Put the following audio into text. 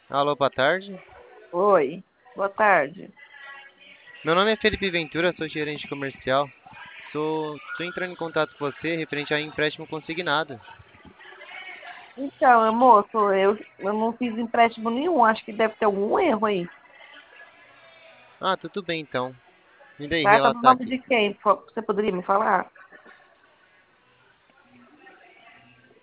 Alô, boa tarde. Oi, boa tarde. Meu nome é Felipe Ventura, sou gerente comercial. Tô entrando em contato com você referente a empréstimo consignado. Então, moço, eu não fiz empréstimo nenhum, acho que deve ter algum erro aí. Ah, tudo bem então. Me dê Tá no relatar nome aqui. de quem? Você poderia me falar?